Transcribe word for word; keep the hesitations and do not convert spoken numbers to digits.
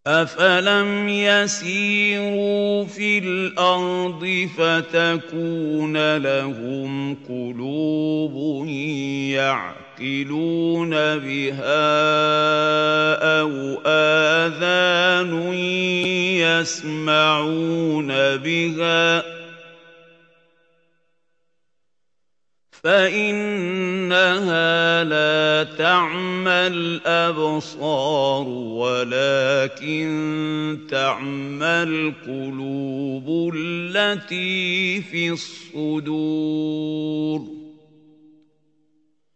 أَفَلَمْ يَسِيرُوا فِي الْأَرْضِ فَتَكُونَ لَهُمْ قُلُوبٌ يَعْقِلُونَ بِهَا أَوْ آذَانٌ يَسْمَعُونَ بِهَا ۖ فَإِنَّهَا لَا تَعْمَى الْأَبْصَارُ وَلَكِن تَعْمَى الْقُلُوبُ الَّتِي فِي الصُّدُورِ